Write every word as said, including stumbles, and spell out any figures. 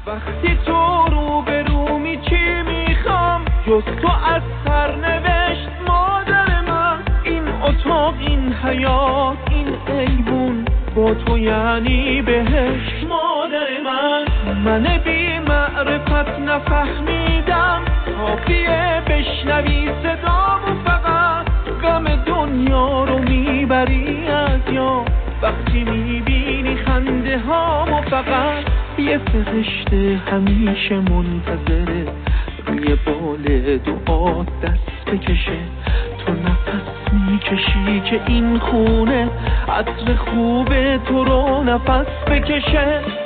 وقتی تو رو به رو می چی میخوام جز تو از سرنوشت مادر من. این اتاق، این حیات، این ایوون با تو یعنی بهشت مادر من. من بی معرفت نفهمیدم کافیه بشنوی صدامو فقط. غم دنیا رو میبری از یاد وقتی میبینی خنده هامو فقط. یه فرشته همیشه منتظره روی بال دعا دست بکشه. تو نفس میکشی که این خونه عطر خوب تو رو نفس بکشه.